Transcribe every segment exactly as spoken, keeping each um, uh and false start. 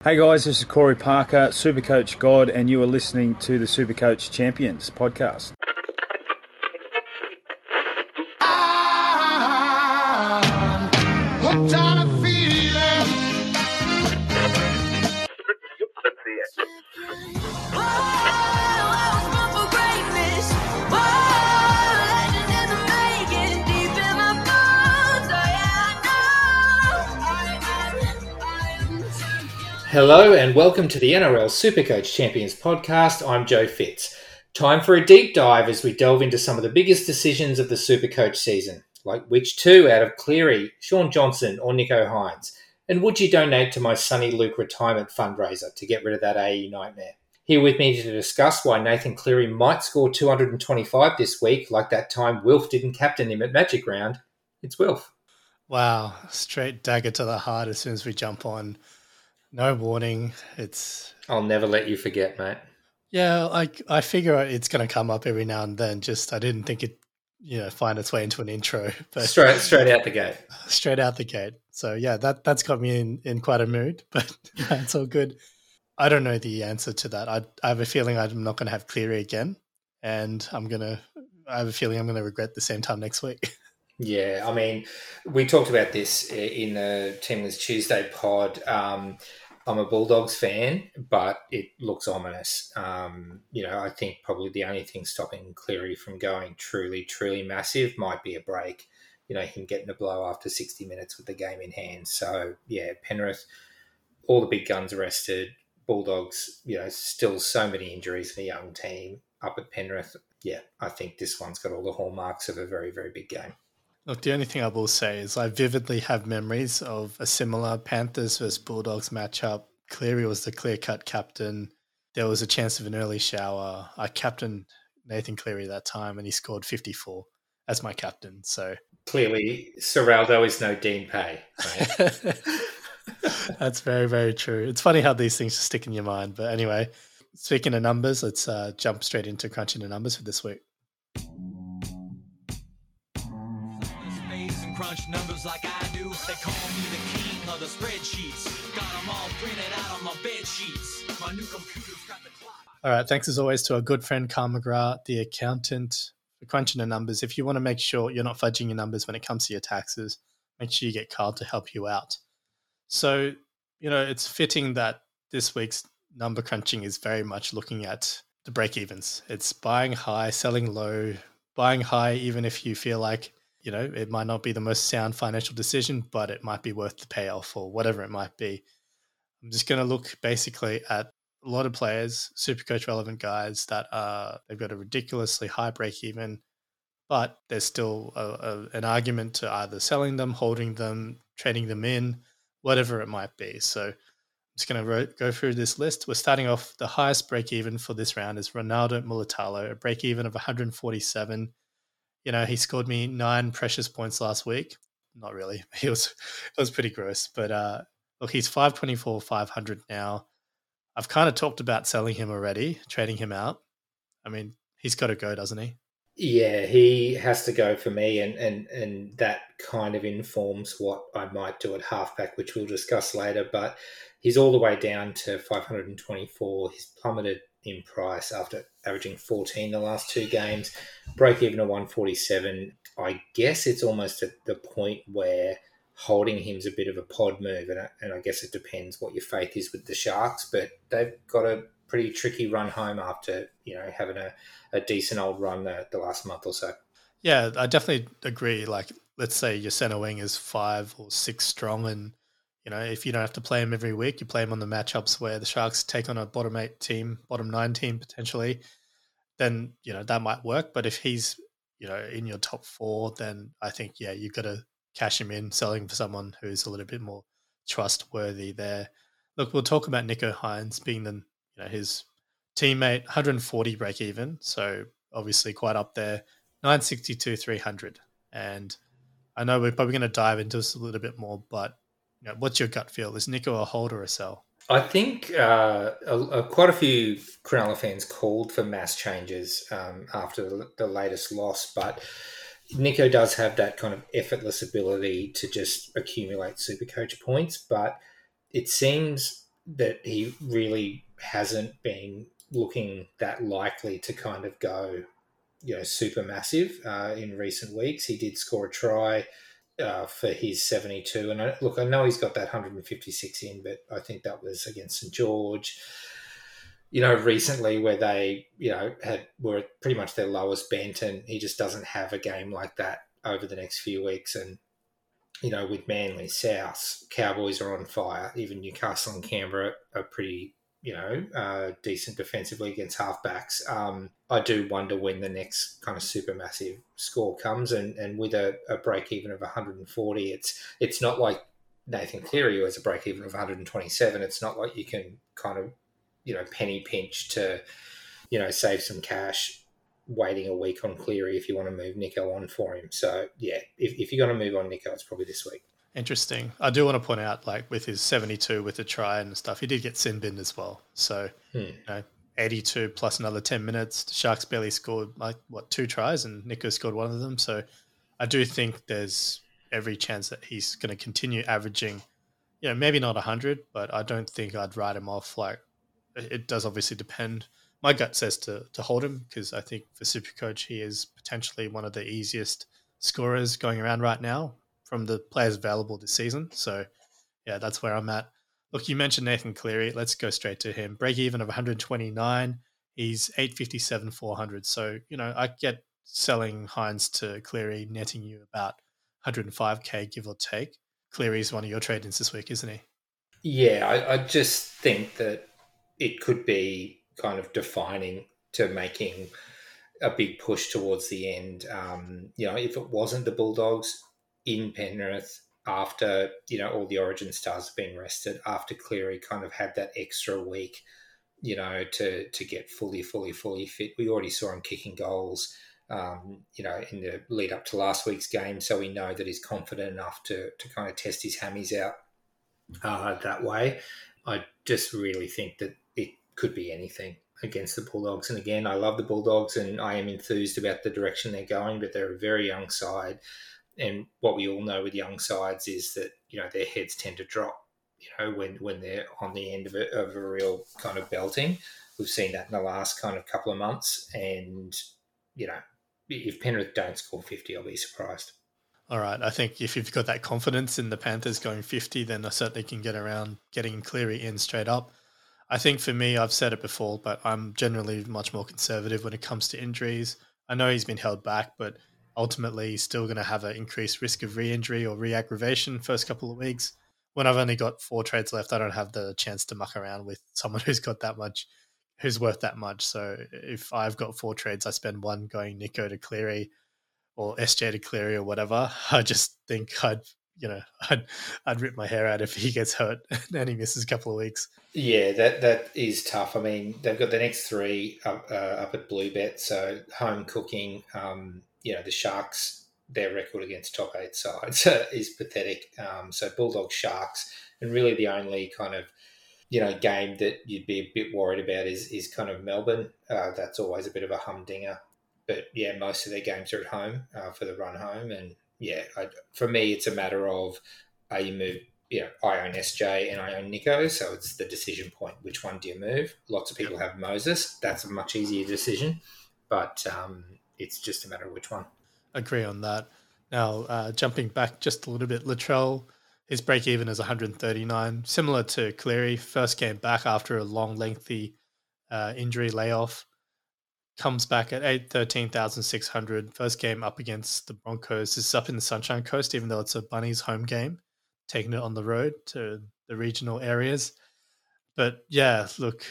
Hey guys, this is Corey Parker, Supercoach God, and you are listening to the Supercoach Champions podcast. Hello and welcome to the N R L Supercoach Champions podcast. I'm Joe Fitz. Time for a deep dive as we delve into some of the biggest decisions of the Supercoach season, like which two out of Cleary, Shaun Johnson or Nicho Hynes, and would you donate to my Sonny Luke retirement fundraiser to get rid of that A E nightmare? Here with me to discuss why Nathan Cleary might score two hundred twenty-five this week, like that time Wilf didn't captain him at Magic Round, it's Wilf. Wow, straight dagger to the heart as soon as we jump on. No warning. It's. I'll never let you forget, mate. Yeah, like I figure it's going to come up every now and then. Just I didn't think it, you know, find its way into an intro. But straight, straight out the gate. Straight out the gate. So yeah, that that's got me in, in quite a mood. But yeah, it's all good. I don't know the answer to that. I I have a feeling I'm not going to have Cleary again, and I'm gonna. I have a feeling I'm going to regret the same time next week. Yeah, I mean, we talked about this in the Teamless Tuesday pod. Um, I'm a Bulldogs fan, but it looks ominous. Um, you know, I think probably the only thing stopping Cleary from going truly, truly massive might be a break. You know, him getting a blow after sixty minutes with the game in hand. So, yeah, Penrith, all the big guns arrested. Bulldogs, you know, still so many injuries in a young team up at Penrith. Yeah, I think this one's got all the hallmarks of a very, very big game. Look, the only thing I will say is I vividly have memories of a similar Panthers versus Bulldogs matchup. Cleary was the clear-cut captain. There was a chance of an early shower. I captained Nathan Cleary that time, and he scored fifty-four as my captain. So clearly, Serraldo is no Dean Pay. Right? That's very, very true. It's funny how these things stick in your mind. But anyway, speaking of numbers, let's uh, jump straight into crunching the numbers for this week. Crunch numbers like I do. They call me the king of the spreadsheets. Got them all printed out on my bed sheets. My new computer's got the clock. All right. Thanks as always to our good friend Carl McGrath, the accountant, for crunching the numbers. If you want to make sure you're not fudging your numbers when it comes to your taxes, make sure you get Carl to help you out. So, you know, it's fitting that this week's number crunching is very much looking at the break-evens. It's buying high, selling low, buying high even if you feel like, you know, it might not be the most sound financial decision, but it might be worth the payoff or whatever it might be. I'm just going to look basically at a lot of players, Supercoach relevant guys that are, they've got a ridiculously high break even, but there's still a, a, an argument to either selling them, holding them, trading them in, whatever it might be. So I'm just going to ro- go through this list. We're starting off, the highest break even for this round is Ronaldo Mulitalo, a break even of one hundred forty-seven. You know, he scored me nine precious points last week. Not really. He was it was pretty gross. But uh, look, he's five twenty-four, five hundred now. I've kind of talked about selling him already, trading him out. I mean, he's got to go, doesn't he? Yeah, he has to go for me, and, and, and that kind of informs what I might do at halfback, which we'll discuss later. But he's all the way down to five hundred twenty-four. He's plummeted in price after averaging fourteen the last two games. Break even at one forty-seven. I guess it's almost at the point where holding him's a bit of a pod move, and I, and I guess it depends what your faith is with the Sharks, but they've got a pretty tricky run home after, you know, having a, a decent old run the, the last month or so. Yeah, I definitely agree. Like, let's say your center wing is five or six strong, and you know, if you don't have to play him every week, you play him on the matchups where the Sharks take on a bottom eight team, bottom nine team potentially, then, you know, that might work. But if he's, you know, in your top four, then I think, yeah, you've got to cash him in, selling for someone who's a little bit more trustworthy there. Look, we'll talk about Nicho Hynes being the, you know, his teammate, one hundred forty break even. So obviously quite up there, nine sixty-two, three hundred. And I know we're probably going to dive into this a little bit more, but you know, what's your gut feel? Is Nicho a hold or a sell? I think uh, a, a, quite a few Cronulla fans called for mass changes um, after the, the latest loss, but Nicho does have that kind of effortless ability to just accumulate Supercoach points, but it seems that he really hasn't been looking that likely to kind of go, you know, super massive uh, in recent weeks. He did score a try uh, for his seventy-two. And I, look, I know he's got that one hundred fifty-six in, but I think that was against St George. You know, recently where they, you know, had were at pretty much their lowest bent, and he just doesn't have a game like that over the next few weeks. And, you know, with Manly, South, Cowboys are on fire. Even Newcastle and Canberra are pretty, you know, uh, decent defensively against halfbacks. Um, I do wonder when the next kind of supermassive score comes, and, and with a, a break even of one hundred forty, it's it's not like Nathan Cleary who has a break even of one hundred twenty-seven. It's not like you can kind of, you know, penny pinch to, you know, save some cash waiting a week on Cleary if you want to move Nico on for him. So, yeah, if, if you're going to move on Nico, it's probably this week. Interesting. I do want to point out, like, with his seventy-two with the try and stuff, he did get sin binned as well. So, hmm. you know, eighty-two plus another ten minutes. The Sharks barely scored, like, what, two tries, and Nico scored one of them. So I do think there's every chance that he's going to continue averaging, you know, maybe not one hundred, but I don't think I'd write him off. Like, it does obviously depend. My gut says to to hold him, because I think for Supercoach, he is potentially one of the easiest scorers going around right now from the players available this season. So, yeah, that's where I'm at. Look, you mentioned Nathan Cleary. Let's go straight to him. Break even of one hundred twenty-nine. He's eight fifty-seven, four hundred. So, you know, I get selling Hines to Cleary netting you about one hundred five K, give or take. Cleary's one of your trade-ins this week, isn't he? Yeah, I, I just think that it could be kind of defining to making a big push towards the end. Um, you know, if it wasn't the Bulldogs in Penrith after, you know, all the Origin stars have been rested, after Cleary kind of had that extra week, you know, to to get fully, fully, fully fit. We already saw him kicking goals, um, you know, in the lead up to last week's game. So we know that he's confident enough to to kind of test his hammies out uh, that way. I just really think that it could be anything against the Bulldogs. And again, I love the Bulldogs and I am enthused about the direction they're going, but they're a very young side. And what we all know with young sides is that, you know, their heads tend to drop, you know, when, when they're on the end of a, of a real kind of belting. We've seen that in the last kind of couple of months. And, you know, if Penrith don't score fifty, I'll be surprised. All right. I think if you've got that confidence in the Panthers going fifty, then I certainly can get around getting Cleary in straight up. I think for me, I've said it before, but I'm generally much more conservative when it comes to injuries. I know he's been held back, but ultimately he's still going to have an increased risk of re-injury or re-aggravation first couple of weeks. When I've only got four trades left, I don't have the chance to muck around with someone who's got that much, who's worth that much. So if I've got four trades, I spend one going Nico to Cleary or S J to Cleary or whatever. I just think I'd, you know, I'd, I'd rip my hair out if he gets hurt and he misses a couple of weeks. Yeah, that that is tough. I mean, they've got the next three up, uh, up at Bluebet, so home cooking. Um, you know, the Sharks, their record against top eight sides is pathetic. Um, so Bulldogs, Sharks, and really the only kind of, you know, game that you'd be a bit worried about is is kind of Melbourne. Uh, that's always a bit of a humdinger. But yeah, most of their games are at home uh, for the run home. And yeah, I, for me, it's a matter of uh, you move, you know, I own S J and I own Nico. So it's the decision point. Which one do you move? Lots of people have Moses. That's a much easier decision. But um, it's just a matter of which one. Agree on that. Now, uh, jumping back just a little bit, Latrell, his break even is one hundred thirty-nine. Similar to Cleary, first game back after a long, lengthy uh, injury layoff. Comes back at eight thirteen thousand six hundred. First game up against the Broncos. This is up in the Sunshine Coast, even though it's a Bunnies home game, taking it on the road to the regional areas. But yeah, look,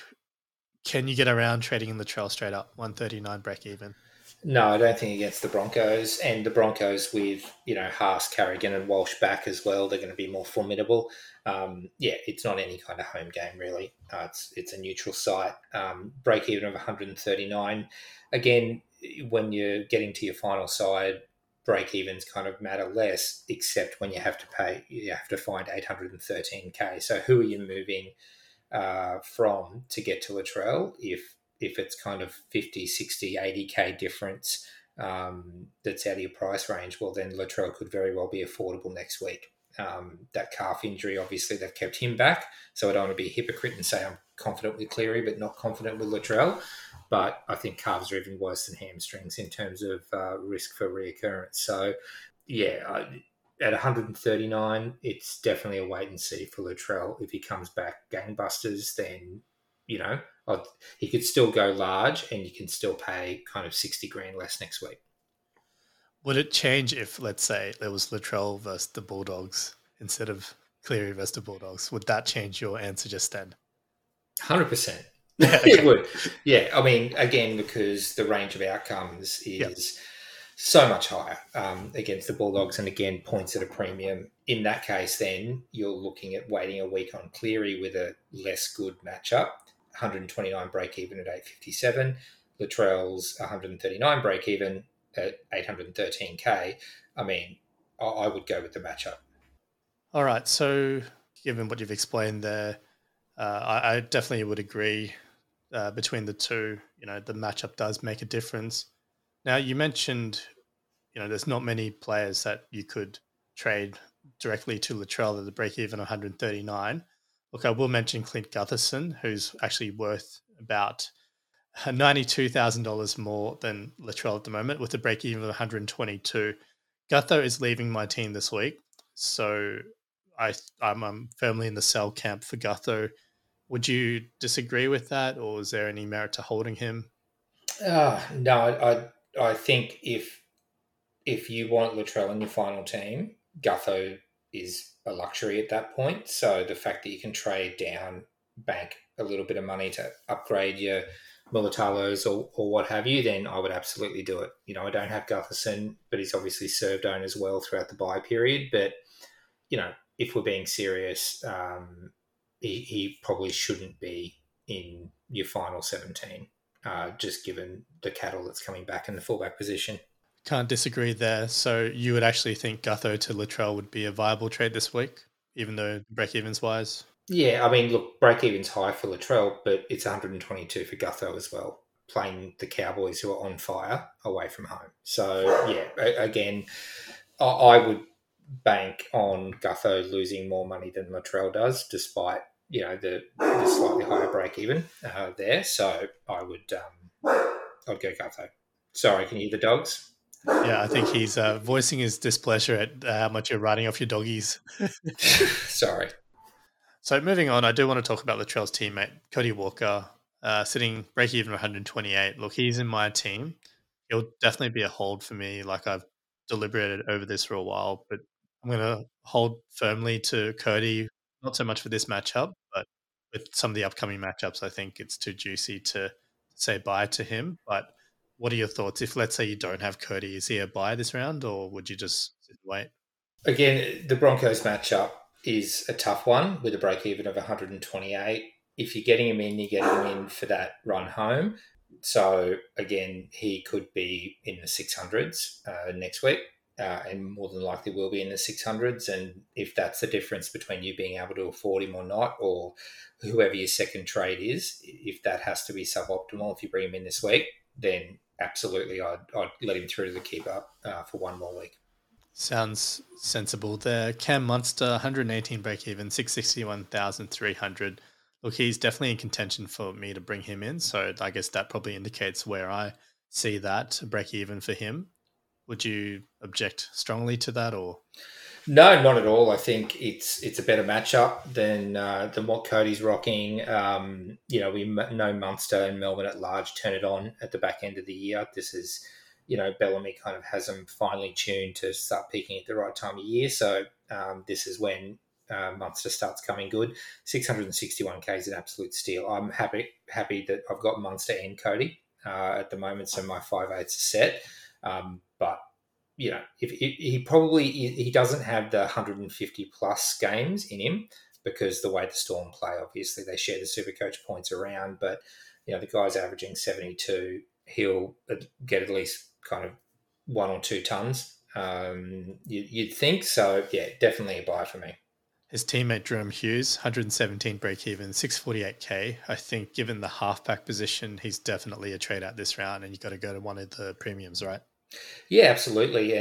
can you get around trading in Latrell straight up? one thirty-nine break even. No, I don't think against the Broncos. And the Broncos with, you know, Haas, Carrigan and Walsh back as well, they're going to be more formidable. Um, yeah, it's not any kind of home game, really. Uh, it's it's a neutral site. Um, break even of one hundred thirty-nine. Again, when you're getting to your final side, break evens kind of matter less, except when you have to pay, you have to find eight hundred thirteen K. So who are you moving uh, from to get to Latrell if if it's kind of fifty, sixty, eighty K difference um, that's out of your price range? Well, then Latrell could very well be affordable next week. Um, that calf injury, obviously, they've kept him back. So I don't want to be a hypocrite and say I'm confident with Cleary, but not confident with Latrell. But I think calves are even worse than hamstrings in terms of uh, risk for reoccurrence. So, yeah, I, at one thirty-nine, it's definitely a wait and see for Latrell. If he comes back gangbusters, then, you know, I'd, he could still go large and you can still pay kind of sixty grand less next week. Would it change if, let's say, there was Latrell versus the Bulldogs instead of Cleary versus the Bulldogs? Would that change your answer just then? one hundred percent. Yeah, okay. It would. Yeah, I mean, again, because the range of outcomes is yep. so much higher um, against the Bulldogs, and again, points at a premium. In that case, then you're looking at waiting a week on Cleary with a less good matchup. one twenty-nine break even at eight fifty-seven. Latrell's one thirty-nine break even at eight thirteen K. I mean, I would go with the matchup. All right. So, given what you've explained there, uh, I, I definitely would agree. Uh, between the two, you know, the matchup does make a difference. Now, you mentioned, you know, there's not many players that you could trade directly to Latrell at the break-even of one thirty-nine. Look, I will mention Clint Gutherson, who's actually worth about ninety-two thousand dollars more than Latrell at the moment with a break-even of one twenty-two. Gutho is leaving my team this week, so I, I'm, I'm firmly in the sell camp for Gutho. Would you disagree with that, or is there any merit to holding him? Uh, no, I I think if if you want Latrell in your final team, Gutho is a luxury at that point. So the fact that you can trade down, bank a little bit of money to upgrade your Mulitalos or, or what have you, then I would absolutely do it. You know, I don't have Gutherson, but he's obviously served on as well throughout the bye period. But, you know, if we're being serious, um, He, he probably shouldn't be in your final seventeen, uh, just given the cattle that's coming back in the fullback position. Can't disagree there. So you would actually think Gutho to Latrell would be a viable trade this week, even though break-evens wise? Yeah, I mean, look, break-even's high for Latrell, but it's one twenty-two for Gutho as well, playing the Cowboys who are on fire away from home. So, yeah, again, I would bank on Gutho losing more money than Latrell does, despite you know, the, the slightly higher break even uh, there. So I would um, I'd go Gutho. Sorry, can you hear the dogs? Yeah, I think he's uh, voicing his displeasure at uh, how much you're writing off your doggies. Sorry. So moving on, I do want to talk about Latrell's teammate, Cody Walker, uh, sitting break even one twenty-eight. Look, he's in my team. He'll definitely be a hold for me, like I've deliberated over this for a while, but I'm going to hold firmly to Cody. Not so much for this matchup, but with some of the upcoming matchups, I think it's too juicy to say bye to him. But what are your thoughts? If, let's say, you don't have Cody, is he a buy this round, or would you just sit and wait? Again, the Broncos matchup is a tough one with a break-even of one twenty-eight. If you're getting him in, you're getting him in for that run home. So, again, he could be in the six hundreds uh, next week. Uh, and more than likely will be in the six hundreds. And if that's the difference between you being able to afford him or not, or whoever your second trade is, if that has to be suboptimal, if you bring him in this week, then absolutely I'd, I'd let him through to the keeper uh, for one more week. Sounds sensible there. Cam Munster, one eighteen break even, six hundred sixty-one thousand three hundred. Look, he's definitely in contention for me to bring him in. So I guess that probably indicates where I see that break even for him. Would you object strongly to that, or no? Not at all. I think it's it's a better matchup than uh, than what Cody's rocking. Um, you know, we know Munster and Melbourne at large turn it on at the back end of the year. This is, you know, Bellamy kind of has them finely tuned to start peaking at the right time of year. So um, this is when uh, Munster starts coming good. six hundred sixty-one K is an absolute steal. I'm happy happy that I've got Munster and Cody uh, at the moment, so my five eights are set. Um, but you know, if he, he probably he doesn't have the one hundred fifty plus games in him because the way the Storm play, obviously they share the Supercoach points around. But you know, the guy's averaging seventy-two. He'll get at least kind of one or two tons. Um, you, you'd think so. Yeah, definitely a buy for me. His teammate Jerome Hughes, one hundred seventeen break even, six hundred forty-eight K. I think given the halfback position, he's definitely a trade out this round, and you've got to go to one of the premiums, right? Yeah, absolutely. And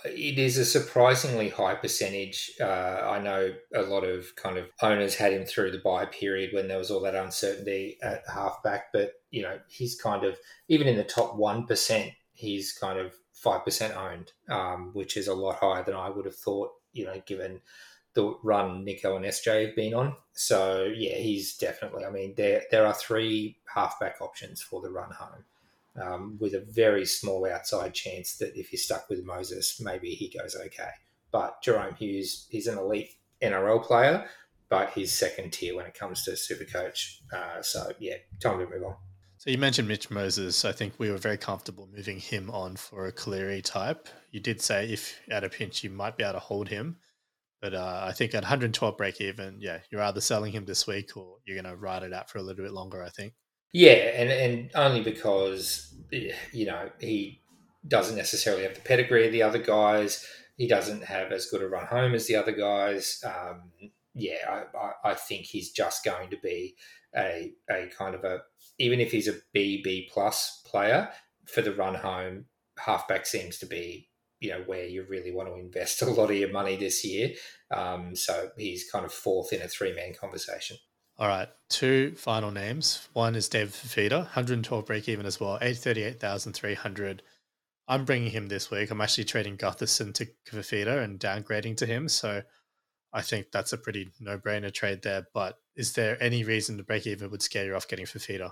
it is a surprisingly high percentage. Uh, I know a lot of kind of owners had him through the buy period when there was all that uncertainty at halfback, but you know he's kind of even in the top one percent, he's kind of five percent owned, um, which is a lot higher than I would have thought. You know, given the run Nico and S J have been on. So yeah, he's definitely. I mean, there there are three halfback options for the run home. Um, with a very small outside chance that if you're stuck with Moses, maybe he goes okay. But Jerome Hughes, he's an elite N R L player, but he's second tier when it comes to Supercoach. Uh, so, yeah, time to move on. So you mentioned Mitch Moses. I think we were very comfortable moving him on for a Cleary type. You did say if at a pinch you might be able to hold him. But uh, I think at one hundred twelve break even, yeah, you're either selling him this week or you're going to ride it out for a little bit longer, I think. Yeah, and, and only because, you know, he doesn't necessarily have the pedigree of the other guys. He doesn't have as good a run home as the other guys. Um, yeah, I, I, I think he's just going to be a a kind of a, even if he's a B, B plus player, for the run home, halfback seems to be, you know, where you really want to invest a lot of your money this year. Um, so he's kind of fourth in a three-man conversation. All right, two final names. One is David Fifita, one hundred twelve break even as well, eight hundred thirty-eight thousand three hundred. I'm bringing him this week. I'm actually trading Gutherson to Fifita and downgrading to him. So I think that's a pretty no-brainer trade there. But is there any reason the break even would scare you off getting Fifita?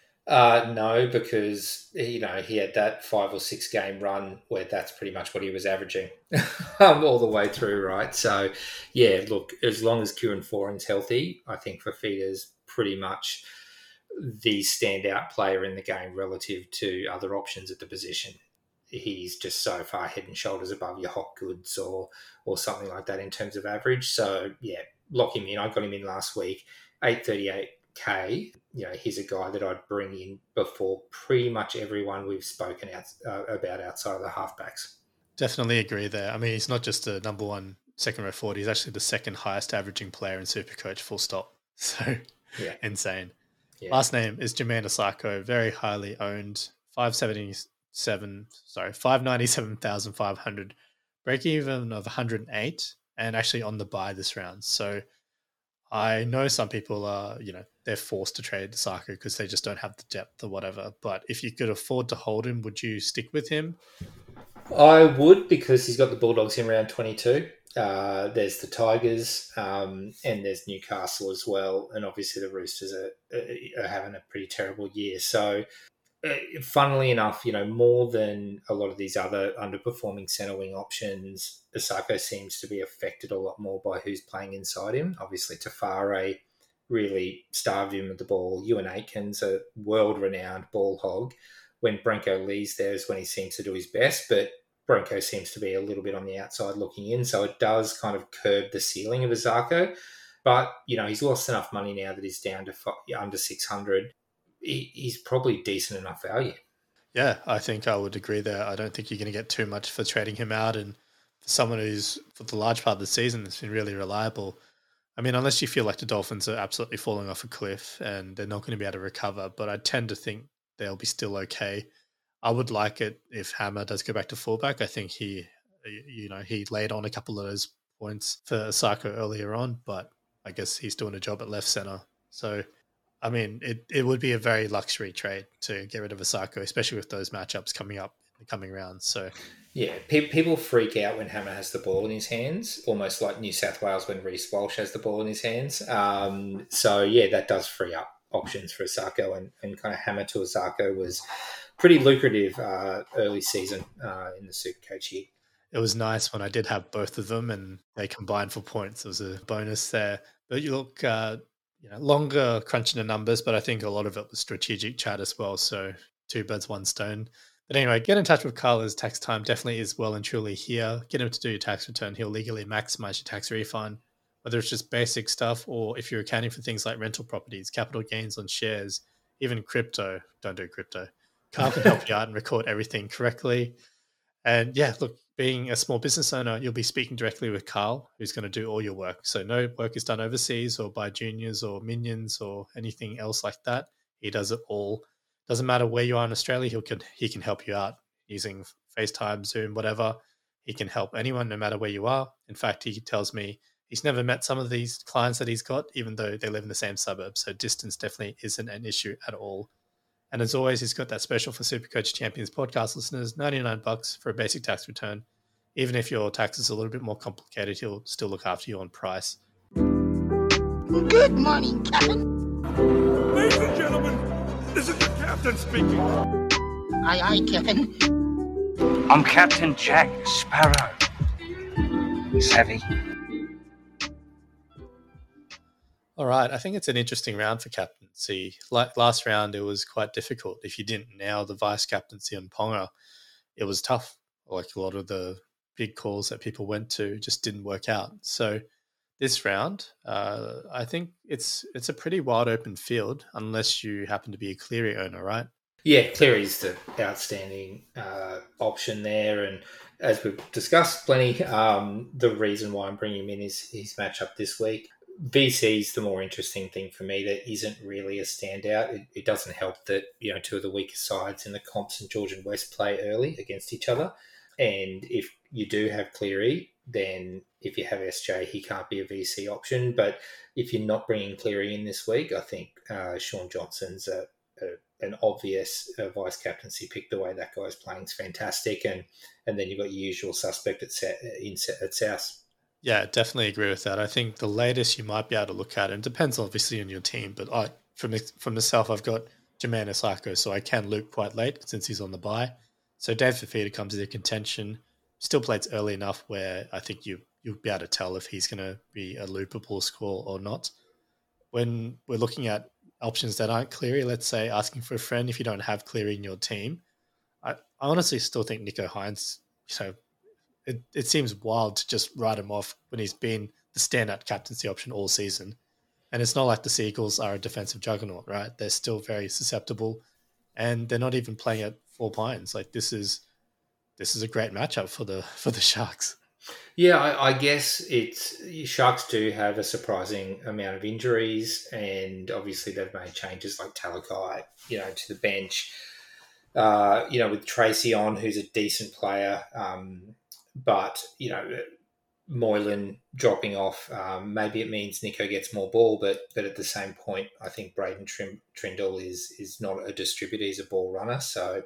Uh, no, because, you know, he had that five or six game run where that's pretty much what he was averaging um, all the way through, right? So, yeah, look, as long as Kieran Foran's healthy, I think Fifita's pretty much the standout player in the game relative to other options at the position. He's just so far head and shoulders above your Hopgoods or or something like that in terms of average. So, yeah, lock him in. I got him in last week, eight thirty-eight K. You know, he's a guy that I'd bring in before pretty much everyone we've spoken out, uh, about outside of the halfbacks. Definitely agree there. I mean, he's not just the number one second row forward. He's actually the second highest averaging player in Supercoach, full stop. So, yeah. Insane. Yeah. Last name is Jermaine Osako, very highly owned, five seventy-seven, sorry, five hundred ninety-seven thousand five hundred, break even of one hundred eight, and actually on the buy this round. So I know some people are, you know, they're forced to trade Osako because they just don't have the depth or whatever. But if you could afford to hold him, would you stick with him? I would, because he's got the Bulldogs in round twenty-two. Uh, there's the Tigers, um, and there's Newcastle as well. And obviously the Roosters are, are having a pretty terrible year. So, uh, funnily enough, you know, more than a lot of these other underperforming centre wing options, Osako seems to be affected a lot more by who's playing inside him. Obviously, Tafare really starved him of the ball. Ewan Aitken's a world-renowned ball hog. When Brenko Lee's there is when he seems to do his best, but Brenko seems to be a little bit on the outside looking in, so it does kind of curb the ceiling of Osako. But, you know, he's lost enough money now that he's down to five, under six hundred. He, he's probably decent enough value. Yeah, I think I would agree there. I don't think you're going to get too much for trading him out. And for someone who's, for the large part of the season, has been really reliable. I mean, unless you feel like the Dolphins are absolutely falling off a cliff and they're not going to be able to recover, but I tend to think they'll be still okay. I would like it if Hammer does go back to fullback. I think he, you know, he laid on a couple of those points for Osako earlier on, but I guess he's doing a job at left center. So, I mean, it, it would be a very luxury trade to get rid of Osako, especially with those matchups coming up in the coming rounds. So, yeah, pe- people freak out when Hammer has the ball in his hands, almost like New South Wales when Reece Walsh has the ball in his hands. Um, so, yeah, that does free up options for Osako, and, and kind of Hammer to Osako was pretty lucrative uh, early season uh, in the Supercoach year. It was nice when I did have both of them and they combined for points. It was a bonus there. But you look, uh, you know, longer crunching the numbers, but I think a lot of it was strategic chat as well. So two birds, one stone. But anyway, get in touch with Carl as tax time definitely is well and truly here. Get him to do your tax return. He'll legally maximize your tax refund, whether it's just basic stuff or if you're accounting for things like rental properties, capital gains on shares, even crypto. Don't do crypto. Carl can help you out and record everything correctly. And yeah, look, being a small business owner, you'll be speaking directly with Carl, who's going to do all your work. So no work is done overseas or by juniors or minions or anything else like that. He does it all. Doesn't matter where you are in Australia, he can he can help you out using FaceTime, Zoom, whatever. He can help anyone, no matter where you are. In fact, he tells me he's never met some of these clients that he's got, even though they live in the same suburb. So distance definitely isn't an issue at all. And as always, he's got that special for Supercoach Champions podcast listeners, ninety-nine bucks for a basic tax return. Even if your tax is a little bit more complicated, he'll still look after you on price. Good morning, Captain. Ladies and gentlemen, this is the captain speaking. Aye, aye, Captain. I'm Captain Jack Sparrow. Savvy. All right, I think it's an interesting round for captaincy. Like last round, it was quite difficult. If you didn't nail the vice captaincy on Ponga, it was tough. Like a lot of the big calls that people went to just didn't work out. So this round, uh, I think it's it's a pretty wide open field unless you happen to be a Cleary owner, right? Yeah, Cleary's the outstanding uh, option there. And as we've discussed plenty, um, the reason why I'm bringing him in is his matchup this week. V C's the more interesting thing for me. That isn't really a standout. It, it doesn't help that, you know, two of the weakest sides in the comp, St George and West, play early against each other. And if you do have Cleary, then if you have S J, he can't be a V C option. But if you're not bringing Cleary in this week, I think uh, Sean Johnson's a, a, an obvious uh, vice captaincy pick. The way that guy's playing is fantastic. And and then you've got your usual suspect at, in, at South. Yeah, definitely agree with that. I think the latest you might be able to look at, and it depends obviously on your team, but I from from myself, I've got Jermaine Osako, so I can loop quite late since he's on the bye. So Dave Fafita comes into contention, still plays early enough where I think you, you'll be able to tell if he's going to be a loopable score or not. When we're looking at options that aren't Cleary, let's say asking for a friend, if you don't have Cleary in your team, I, I honestly still think Nicho Hynes, you know, It, it seems wild to just write him off when he's been the standout captaincy option all season. And it's not like the Seagulls are a defensive juggernaut, right? They're still very susceptible and they're not even playing at Four Pines. Like this is this is a great matchup for the for the Sharks. Yeah, I, I guess it's Sharks do have a surprising amount of injuries, and obviously they've made changes like Talakai, you know, to the bench. Uh, you know, with Tracy on, who's a decent player. Um, But, you know, Moylan dropping off, um, maybe it means Nicho gets more ball, but but at the same point, I think Braden Trim, Trindle is is not a distributor, he's a ball runner. So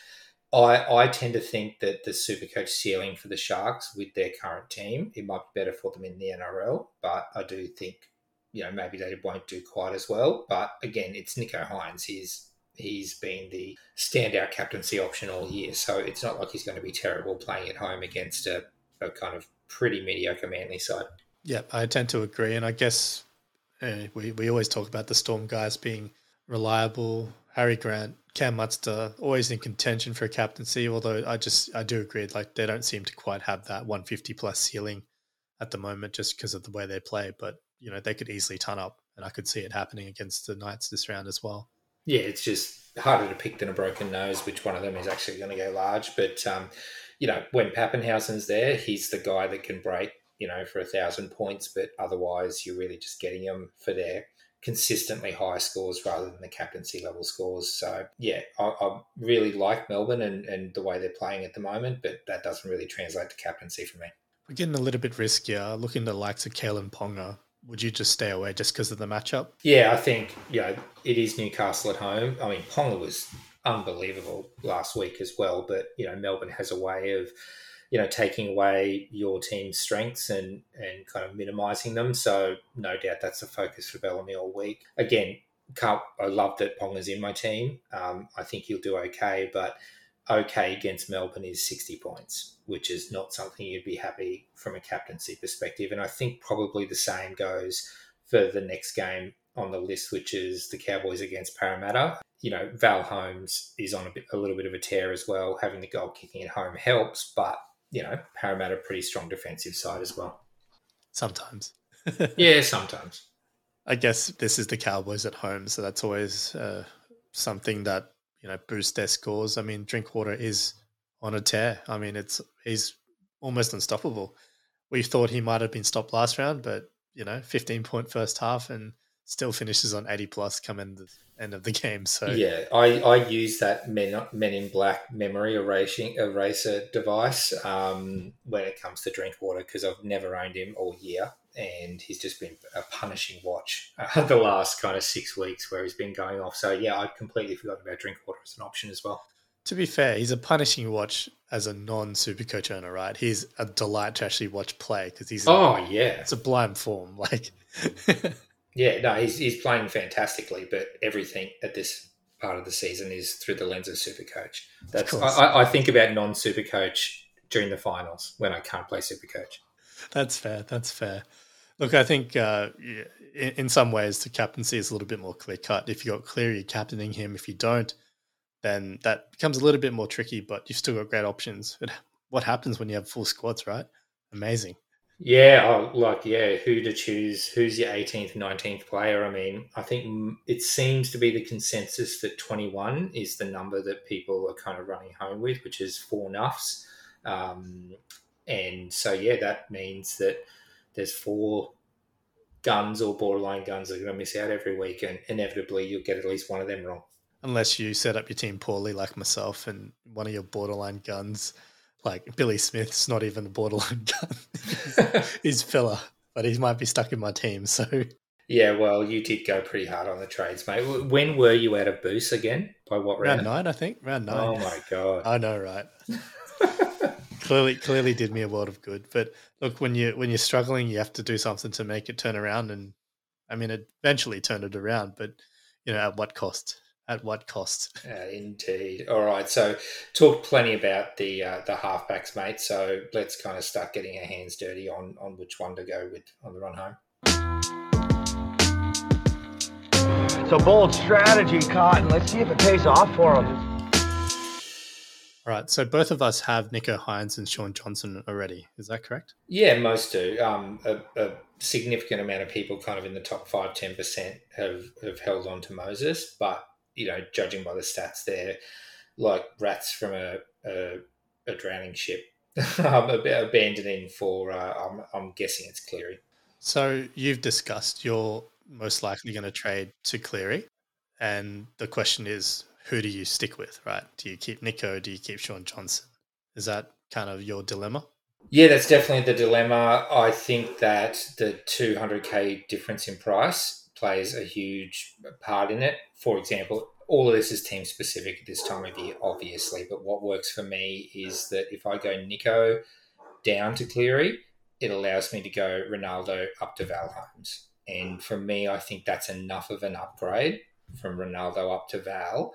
I I tend to think that the Supercoach ceiling for the Sharks with their current team, it might be better for them in the N R L, but I do think, you know, maybe they won't do quite as well. But again, it's Nicho Hynes. He's He's been the standout captaincy option all year, so it's not like he's going to be terrible playing at home against a, a kind of pretty mediocre Manly side. Yeah, I tend to agree, and I guess uh, we, we always talk about the Storm guys being reliable. Harry Grant, Cam Munster, always in contention for a captaincy, although I just I do agree, like they don't seem to quite have that one fifty plus ceiling at the moment just because of the way they play, but you know, they could easily ton up, and I could see it happening against the Knights this round as well. Yeah, it's just harder to pick than a broken nose, which one of them is actually going to go large. But, um, you know, when Pappenhausen's there, he's the guy that can break, you know, for a thousand points. But otherwise, you're really just getting them for their consistently high scores rather than the captaincy level scores. So, yeah, I, I really like Melbourne and, and the way they're playing at the moment, but that doesn't really translate to captaincy for me. We're getting a little bit riskier. Looking at the likes of Kalen Ponga, would you just stay away just because of the matchup? Yeah, I think, you know, it is Newcastle at home. I mean, Ponga was unbelievable last week as well, but, you know, Melbourne has a way of, you know, taking away your team's strengths and, and kind of minimising them. So no doubt that's the focus for Bellamy all week. Again, can't, I love that Ponga's in my team. Um, I think he'll do okay, but okay against Melbourne is sixty points, which is not something you'd be happy from a captaincy perspective. And I think probably the same goes for the next game on the list, which is the Cowboys against Parramatta. You know, Val Holmes is on a, bit, a little bit of a tear as well. Having the goal kicking at home helps, but, you know, Parramatta pretty strong defensive side as well. Sometimes. Yeah, sometimes. I guess this is the Cowboys at home, so that's always uh, something that, you know, boosts their scores. I mean, Drinkwater is on a tear. I mean, it's he's almost unstoppable. We thought he might have been stopped last round, but, you know, fifteen-point first half and still finishes on eighty plus come end the end of the game. So yeah, I, I use that Men, Men in Black memory erasing eraser device um, when it comes to Drinkwater, because I've never owned him all year, and he's just been a punishing watch uh, the last kind of six weeks where he's been going off. So yeah, I completely forgot about Drinkwater as an option as well. To be fair, he's a punishing watch as a non-Supercoach owner, right? He's a delight to actually watch play because he's oh in yeah sublime form. Like, yeah, no, he's he's playing fantastically, but everything at this part of the season is through the lens of Supercoach. That's I, I think about non-Supercoach during the finals when I can't play Supercoach. That's fair. That's fair. Look, I think uh, in, in some ways the captaincy is a little bit more clear cut. If you got Cleary, you're captaining him. If you don't, then that becomes a little bit more tricky, but you've still got great options. But what happens when you have full squads, right? Amazing. Yeah, oh, like, yeah, who to choose? Who's your eighteenth, nineteenth player? I mean, I think it seems to be the consensus that twenty-one is the number that people are kind of running home with, which is four nuffs. Um, and so, yeah, that means that there's four guns or borderline guns that are going to miss out every week, and inevitably you'll get at least one of them wrong. Unless you set up your team poorly like myself and one of your borderline guns, like Billy Smith's not even a borderline gun. He's filler, but he might be stuck in my team. So yeah, well, you did go pretty hard on the trades, mate. When were you out of boost again? By what round? Round nine, I think. Round nine. Oh my God. I know, right? clearly clearly did me a world of good. But look, when you when you're struggling, you have to do something to make it turn around. And I mean, it eventually turned it around, but you know, at what cost? At what cost? Uh, indeed. All right. So talked plenty about the uh, the halfbacks, mate. So let's kind of start getting our hands dirty on on which one to go with on the run home. It's a bold strategy, Cotton. Let's see if it pays off for him. All right. So both of us have Nicho Hynes and Sean Johnson already. Is that correct? Yeah, most do. Um, a, a significant amount of people kind of in the top five, ten percent have, have held on to Moses, but you know, judging by the stats, they're like rats from a a, a drowning ship, um, abandoning for. Uh, I'm, I'm guessing it's Cleary. So you've discussed you're most likely going to trade to Cleary, and the question is, who do you stick with? Right? Do you keep Nicho? Do you keep Sean Johnson? Is that kind of your dilemma? Yeah, that's definitely the dilemma. I think that the two hundred K difference in price plays a huge part in it. For example, all of this is team specific at this time of year, obviously, but what works for me is that if I go Nicho down to Cleary, it allows me to go Ronaldo up to Val Holmes. And for me, I think that's enough of an upgrade from Ronaldo up to Val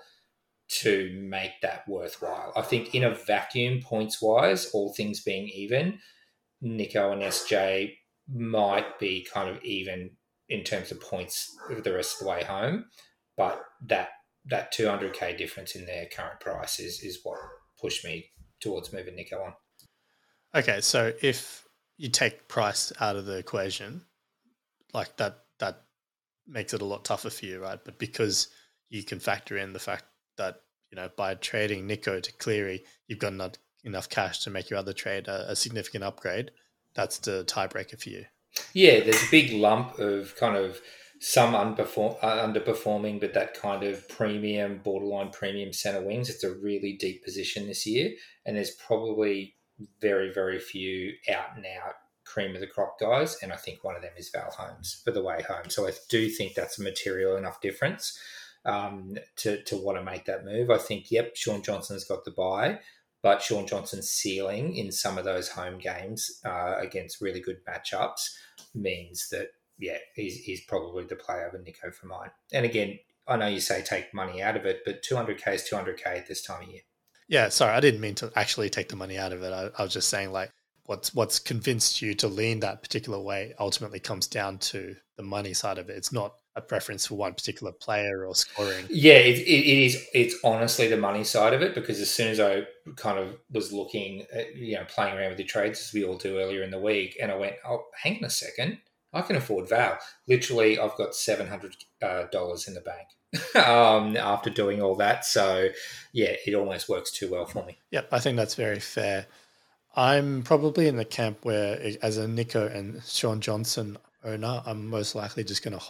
to make that worthwhile. I think in a vacuum, points-wise, all things being even, Nicho and S J might be kind of even in terms of points the rest of the way home, but that that two hundred K difference in their current price is is what pushed me towards moving Nicho on. Okay, so if you take price out of the equation, like that that makes it a lot tougher for you, right? But because you can factor in the fact that, you know, by trading Nicho to Cleary, you've got enough, enough cash to make your other trade a, a significant upgrade, that's the tiebreaker for you. Yeah, there's a big lump of kind of some underperform, uh, underperforming, but that kind of premium, borderline premium centre wings. It's a really deep position this year, and there's probably very, very few out and out cream of the crop guys, and I think one of them is Val Holmes for the way home. So I do think that's a material enough difference um, to to want to make that move. I think, yep, Sean Johnson's got the buy, but Sean Johnson's ceiling in some of those home games uh, against really good matchups means that, yeah, he's, he's probably the play over Nicho for mine. And again, I know you say take money out of it, but two hundred K is two hundred K at this time of year. Yeah, sorry, I didn't mean to actually take the money out of it. I, I was just saying, like, what's what's convinced you to lean that particular way ultimately comes down to the money side of it. It's not a preference for one particular player or scoring. Yeah, it, it, it is. It's honestly the money side of it, because as soon as I kind of was looking at, you know, playing around with the trades as we all do earlier in the week, and I went, oh, hang on a second, I can afford Val. Literally, I've got seven hundred dollars uh, in the bank um, after doing all that. So, yeah, it almost works too well for me. Yep, I think that's very fair. I'm probably in the camp where, as a Nicho and Sean Johnson owner, I'm most likely just going to hold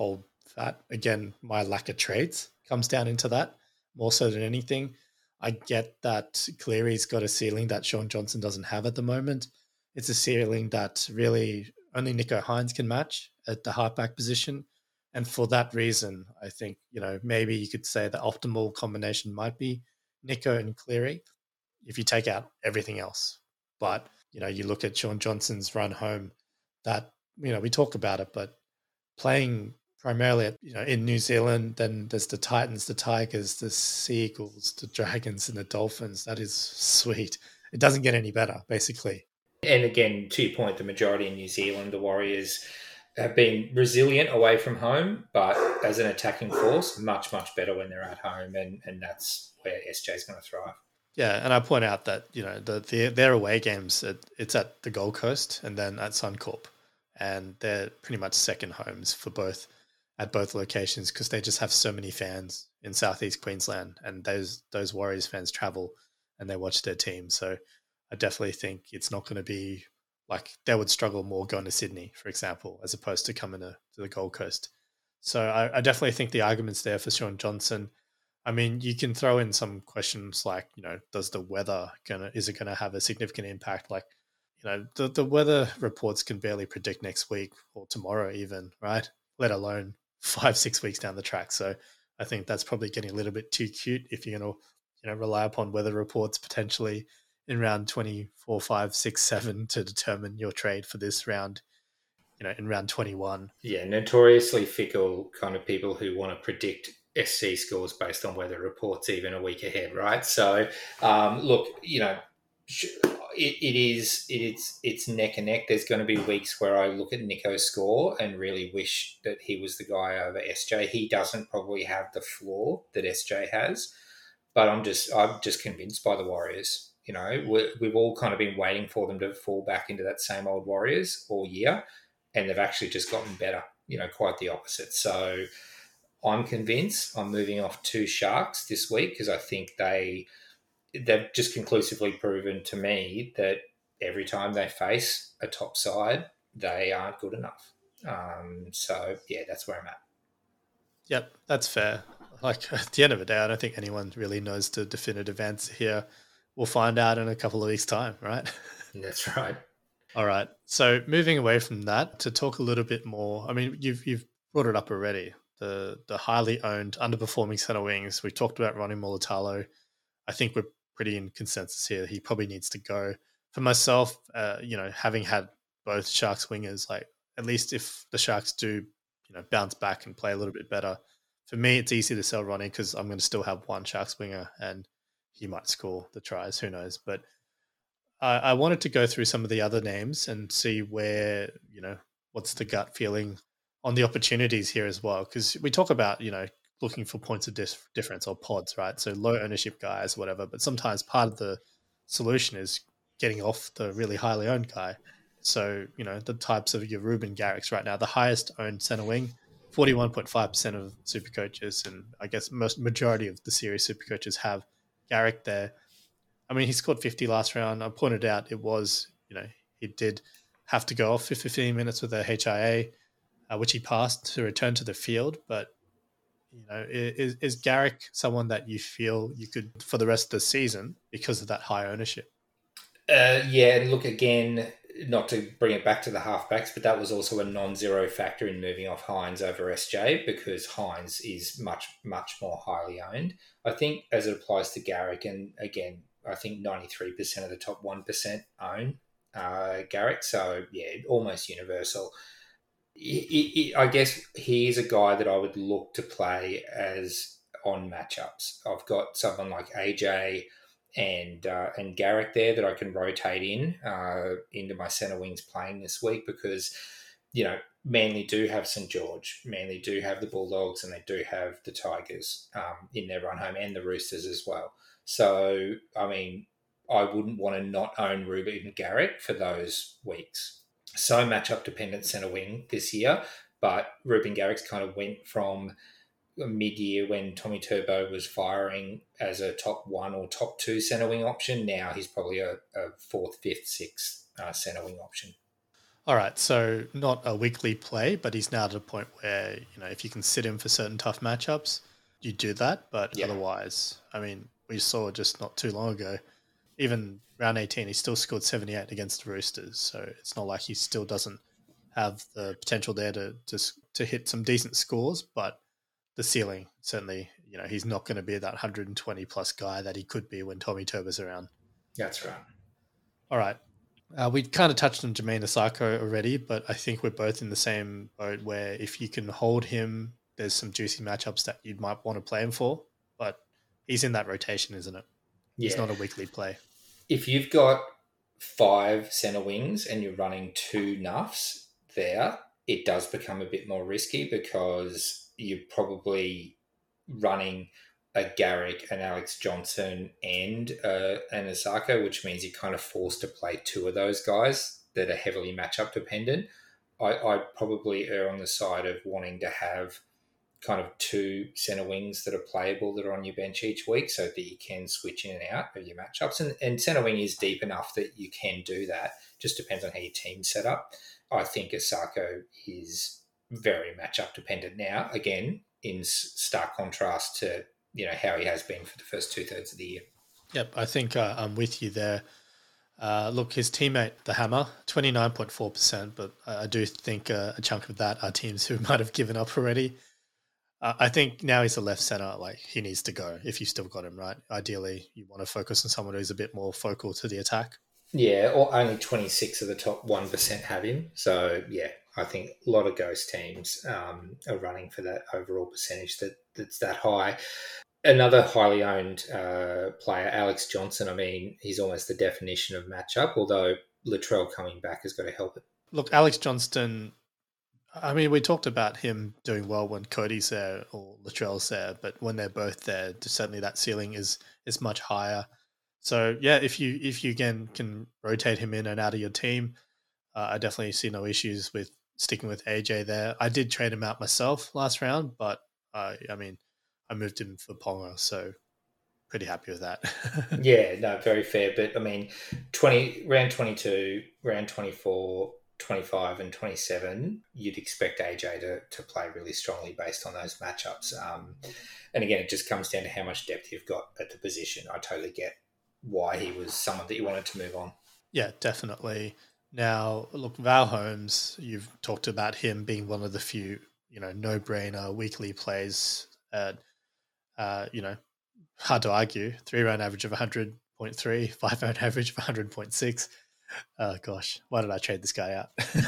that. Again, my lack of trades comes down into that more so than anything. I get that Cleary's got a ceiling that Sean Johnson doesn't have at the moment. It's a ceiling that really only Nico Hines can match at the halfback position. And for that reason, I think, you know, maybe you could say the optimal combination might be Nico and Cleary if you take out everything else. But, you know, you look at Sean Johnson's run home, that, you know, we talk about it, but playing primarily at, you know, in New Zealand, then there's the Titans, the Tigers, the Sea Eagles, the Dragons, and the Dolphins. That is sweet. It doesn't get any better, basically. And again, to your point, the majority in New Zealand, the Warriors have been resilient away from home, but as an attacking force, much, much better when they're at home, and, and that's where S J is going to thrive. Yeah, and I point out that, you know, the, the their away games, it, it's at the Gold Coast and then at Suncorp, and they're pretty much second homes for both at both locations because they just have so many fans in Southeast Queensland, and those those Warriors fans travel and they watch their team. So I definitely think it's not going to be like they would struggle more going to Sydney, for example, as opposed to coming to, to the Gold Coast. So I, I definitely think the argument's there for Sean Johnson. I mean, you can throw in some questions like, you know, does the weather gonna is it gonna have a significant impact? Like, you know, the, the weather reports can barely predict next week or tomorrow even, right? Let alone five, six weeks down the track. So I think that's probably getting a little bit too cute if you're gonna, you know, rely upon weather reports potentially in round twenty-four, five, six, seven to determine your trade for this round, you know, in round twenty-one. Yeah, notoriously fickle kind of people who want to predict S C scores based on weather reports even a week ahead, right? So, um, look, you know, it, it is it, it's it's neck and neck. There's going to be weeks where I look at Nico's score and really wish that he was the guy over S J. He doesn't probably have the floor that S J has, but I'm just I'm just convinced by the Warriors. You know, we're, we've all kind of been waiting for them to fall back into that same old Warriors all year, and they've actually just gotten better. You know, quite the opposite. So I'm convinced I'm moving off two Sharks this week because I think they, they've just conclusively proven to me that every time they face a top side, they aren't good enough. Um, so, yeah, that's where I'm at. Yep, that's fair. Like, at the end of the day, I don't think anyone really knows the definitive answer here. We'll find out in a couple of weeks' time, right? That's right. All right. So moving away from that to talk a little bit more, I mean, you've you've brought it up already. The the highly owned, underperforming centre wings. We talked about Ronnie Mulatalo. I think we're pretty in consensus here. He probably needs to go. For myself, uh, you know, having had both Sharks wingers, like at least if the Sharks do, you know, bounce back and play a little bit better, for me, it's easy to sell Ronnie because I'm going to still have one Sharks winger and he might score the tries. Who knows? But I, I wanted to go through some of the other names and see where, you know, what's the gut feeling on the opportunities here as well. Because we talk about, you know, looking for points of dis- difference or pods, right? So low ownership guys, whatever. But sometimes part of the solution is getting off the really highly owned guy. So, you know, the types of your Ruben Garricks right now, the highest owned center wing, forty-one point five percent of super coaches. And I guess most majority of the series super coaches have Garrick there. I mean, he scored fifty last round. I pointed out it was, you know, he did have to go off for fifteen minutes with a H I A, uh, which he passed to return to the field. But, you know, is, is Garrick someone that you feel you could for the rest of the season because of that high ownership? Uh, yeah, and look, again, not to bring it back to the halfbacks, but that was also a non-zero factor in moving off Hines over S J because Hines is much, much more highly owned. I think as it applies to Garrick, and again, I think ninety-three percent of the top one percent own uh, Garrick. So, yeah, almost universal. It, it, it, I guess he is a guy that I would look to play as on matchups. I've got someone like A J and uh, and Garrick there that I can rotate in uh, into my centre wings playing this week because, you know, Manly do have St George, Manly do have the Bulldogs, and they do have the Tigers um, in their run home and the Roosters as well. So, I mean, I wouldn't want to not own Ruben Garrick for those weeks. So matchup dependent centre wing this year, but Ruben Garrick's kind of went from mid-year when Tommy Turbo was firing as a top one or top two centre wing option. Now he's probably a, a fourth, fifth, sixth uh, centre wing option. All right, so not a weekly play, but he's now at a point where, you know, if you can sit him for certain tough matchups, you do that. But Yeah. otherwise, I mean, we saw just not too long ago, even round eighteen, he still scored seventy-eight against the Roosters. So it's not like he still doesn't have the potential there to to, to hit some decent scores, but the ceiling, certainly, you know, he's not going to be that one hundred twenty plus guy that he could be when Tommy Turbo's around. That's right. All right. Uh, we kind of touched on Jermaine Osako already, but I think we're both in the same boat where if you can hold him, there's some juicy matchups that you might want to play him for, but he's in that rotation, isn't it? Yeah. It's not a weekly play. If you've got five centre wings and you're running two nuffs there, it does become a bit more risky because you're probably running a Garrick, an Alex Johnson, and uh, an Osako, which means you're kind of forced to play two of those guys that are heavily matchup dependent. I, I'd probably err on the side of wanting to have kind of two centre wings that are playable that are on your bench each week so that you can switch in and out of your matchups. And, and centre wing is deep enough that you can do that. Just depends on how your team's set up. I think Osako is very matchup dependent now, again, in stark contrast to, you know, how he has been for the first two thirds of the year. Yep, I think uh, I'm with you there. Uh, look, his teammate, the Hammer, twenty-nine point four percent, but I do think uh, a chunk of that are teams who might have given up already. Uh, I think now he's a left center, like he needs to go if you still got him, right? Ideally, you want to focus on someone who's a bit more focal to the attack. Yeah, or only twenty-six of the top one percent have him. So, yeah, I think a lot of ghost teams um, are running for that overall percentage that that's that high. Another highly owned uh, player, Alex Johnson, I mean, he's almost the definition of matchup, although Latrell coming back has got to help it. Look, Alex Johnston, I mean, we talked about him doing well when Cody's there or Latrell's there, but when they're both there, certainly that ceiling is is much higher. So, yeah, if you, if you again, can rotate him in and out of your team, uh, I definitely see no issues with sticking with A J there. I did trade him out myself last round, but, uh, I mean, I moved him for Ponga, so pretty happy with that. Yeah, no, very fair. But, I mean, twenty round twenty-two, round twenty-four, twenty-five and twenty-seven, you'd expect A J to, to play really strongly based on those matchups. Um, and, again, it just comes down to how much depth you've got at the position. I totally get why he was someone that you wanted to move on. Yeah, definitely. Now, look, Val Holmes, you've talked about him being one of the few, you know, no-brainer weekly plays. Uh, uh, you know, hard to argue. Three-round average of one hundred point three, five-round average of one hundred point six. Oh, gosh, why did I trade this guy out?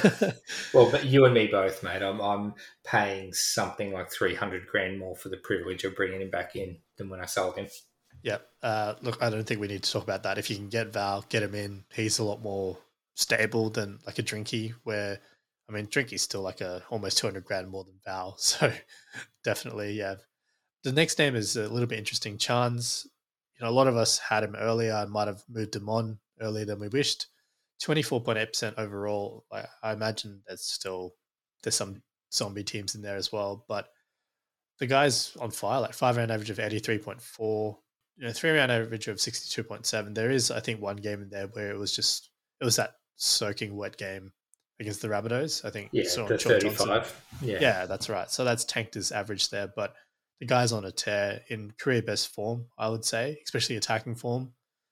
Well, but you and me both, mate. I'm I'm paying something like three hundred grand more for the privilege of bringing him back in than when I sold him. Yep. Uh, look, I don't think we need to talk about that. If you can get Val, get him in. He's a lot more stable than like a Drinky, where, I mean, Drinky's still like a almost two hundred grand more than Val. So definitely, yeah. The next name is a little bit interesting. Chance, you know, a lot of us had him earlier and might have moved him on earlier than we wished. twenty-four point eight percent overall. I, I imagine there's still, there's some zombie teams in there as well, but the guy's on fire, like five round average of eighty-three point four. You know, three round average of sixty-two point seven. There is, I think, one game in there where it was just, it was that soaking wet game against the Rabbitohs. I think. Yeah, so the thirty-five. Yeah. yeah, that's right. So that's tanked his average there, but the guy's on a tear in career best form, I would say, especially attacking form.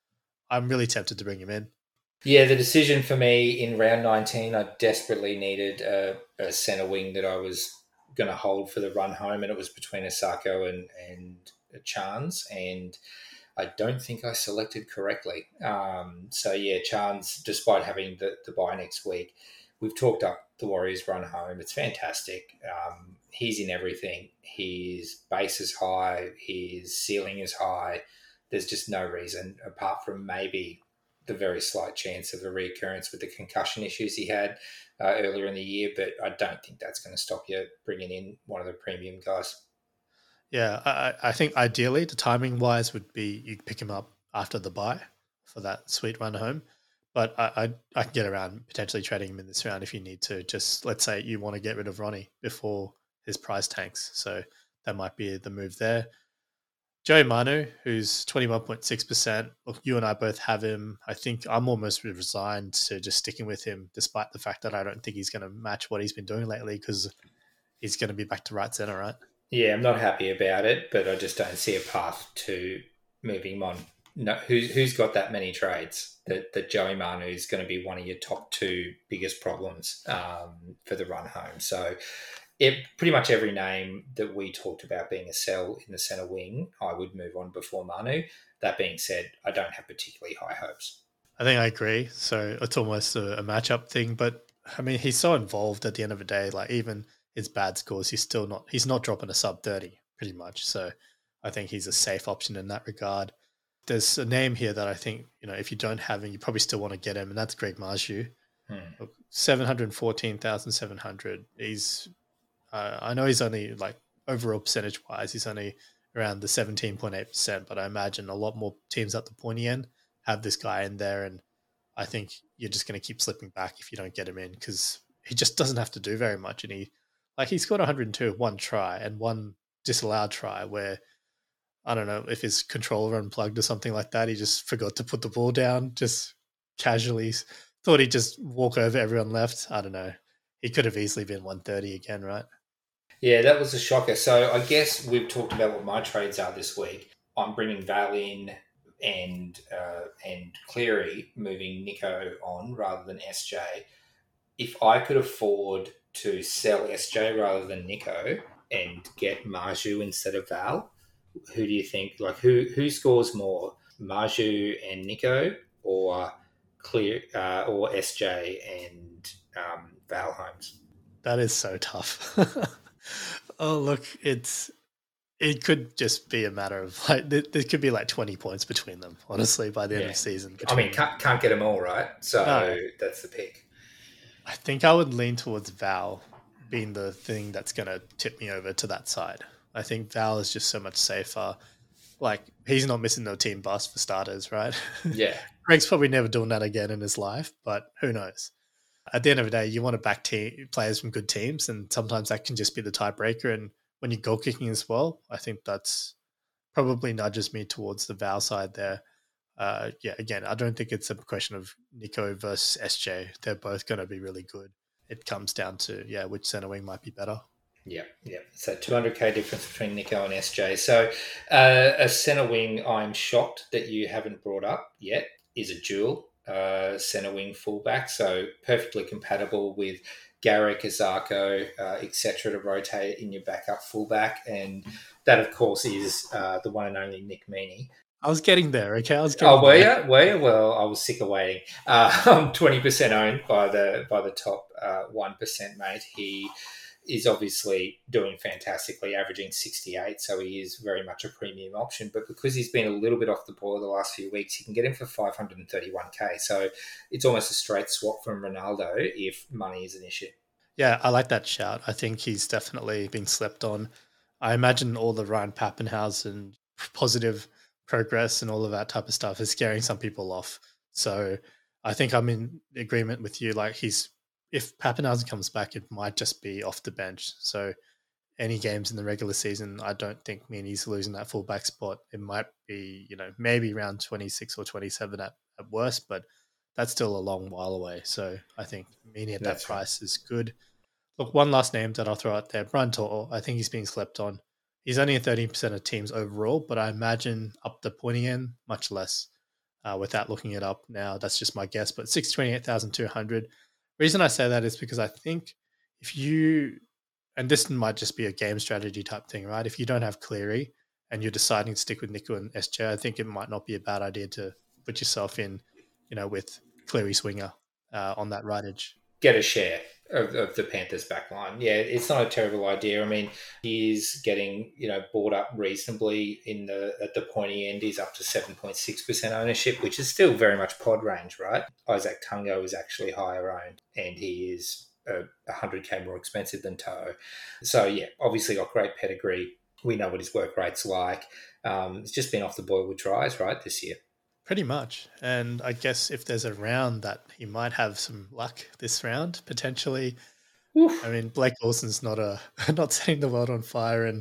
I'm really tempted to bring him in. Yeah, the decision for me in round nineteen, I desperately needed a, a centre wing that I was going to hold for the run home, and it was between Osako and, and Chance, and I don't think I selected correctly. Um, so, yeah, Chance, despite having the, the bye next week, we've talked up the Warriors run home. It's fantastic. Um, he's in everything. His base is high. His ceiling is high. There's just no reason, apart from maybe the very slight chance of a reoccurrence with the concussion issues he had uh, earlier in the year, but I don't think that's going to stop you bringing in one of the premium guys. Yeah, I, I think ideally the timing wise would be you pick him up after the bye for that sweet run home. But I, I I can get around potentially trading him in this round if you need to. Just let's say you want to get rid of Ronnie before his price tanks. So that might be the move there. Joey Manu, who's twenty-one point six percent. Look, you and I both have him. I think I'm almost resigned to just sticking with him, despite the fact that I don't think he's going to match what he's been doing lately because he's going to be back to right centre, right? Yeah, I'm not happy about it, but I just don't see a path to moving him on. No, who's who's got that many trades? That that Joey Manu is going to be one of your top two biggest problems um, for the run home. So, it, pretty much every name that we talked about being a sell in the centre wing, I would move on before Manu. That being said, I don't have particularly high hopes. I think I agree. So it's almost a, a matchup thing, but I mean, he's so involved at the end of the day. Like even his bad scores, he's still not. He's not dropping a sub thirty, pretty much. So I think he's a safe option in that regard. There's a name here that I think, you know, if you don't have him, you probably still want to get him, and that's Greg Marju. Hmm. seven hundred fourteen thousand seven hundred. He's, uh, I know he's only like overall percentage wise, he's only around the seventeen point eight percent, but I imagine a lot more teams at the pointy end have this guy in there, and I think you're just going to keep slipping back if you don't get him in because he just doesn't have to do very much. And he, like, he scored one hundred two one try and one disallowed try where, I don't know if his controller unplugged or something like that. He just forgot to put the ball down, just casually thought he'd just walk over everyone left. I don't know. He could have easily been one thirty again, right? Yeah, that was a shocker. So I guess we've talked about what my trades are this week. I'm bringing Val in and uh, and Cleary, moving Nico on rather than S J. If I could afford to sell S J rather than Nico and get Marju instead of Val, who do you think? Like, who who scores more, Marju and Nico, or Clear uh, or S J and um, Val Holmes? That is so tough. Oh, look, it's it could just be a matter of like there, there could be like twenty points between them. Honestly, by the end yeah. of the season, I mean, can't can't get them all right, so no. That's the pick. I think I would lean towards Val being the thing that's going to tip me over to that side. I think Val is just so much safer. Like, he's not missing no team bus for starters, right? Yeah. Greg's probably never doing that again in his life, but who knows? At the end of the day, you want to back team, players from good teams, and sometimes that can just be the tiebreaker. And when you're goal kicking as well, I think that's probably nudges me towards the Val side there. Uh, yeah, again, I don't think it's a question of Nico versus S J. They're both going to be really good. It comes down to, yeah, which centre wing might be better. Yeah, yeah. So two hundred K difference between Nico and S J. So uh, a centre wing I'm shocked that you haven't brought up yet is a dual uh, centre wing fullback. So perfectly compatible with Garrick, Azarko, uh, et cetera to rotate in your backup fullback. And that, of course, is uh, the one and only Nick Meaney. I was getting there, okay? I was getting oh, were there. you? Were you? Well, I was sick of waiting. Uh, I'm twenty percent owned by the by the top uh, one percent, mate. He is obviously doing fantastically, averaging sixty-eight, so he is very much a premium option. But because he's been a little bit off the boil the last few weeks, you can get him for five hundred thirty-one K. So it's almost a straight swap from Ronaldo if money is an issue. Yeah, I like that shout. I think he's definitely been slept on. I imagine all the Ryan Pappenhausen positive progress and all of that type of stuff is scaring some people off. So I think I'm in agreement with you. Like, he's if Pappenhausen comes back, it might just be off the bench. So any games in the regular season, I don't think Meaney's losing that fullback spot. It might be, you know, maybe around twenty-six or twenty-seven at, at worst, but that's still a long while away. So I think Meaney at that's that price right. is good. Look, one last name that I'll throw out there, Brian To'o. I think he's being slept on. He's only in thirteen percent of teams overall, but I imagine up the pointy end, much less uh, without looking it up now. That's just my guess, but six hundred twenty-eight thousand two hundred. Reason I say that is because I think if you, and this might just be a game strategy type thing, right? If you don't have Cleary and you're deciding to stick with Nico and S J, I think it might not be a bad idea to put yourself in, you know, with Cleary Swinger uh, on that right edge. Get a share of, of the Panthers back line. Yeah, it's not a terrible idea. I mean, he's getting, you know, bought up reasonably in the at the pointy end. He's up to seven point six percent ownership, which is still very much pod range, right? Isaac Tungo is actually higher owned, and he is uh, one hundred K more expensive than To'o. So, yeah, obviously got great pedigree. We know what his work rate's like. Um, it's just been off the boil with tries, right, this year. Pretty much. And I guess if there's a round that he might have some luck this round, potentially. Oof. I mean, Blake Wilson's not a not setting the world on fire, and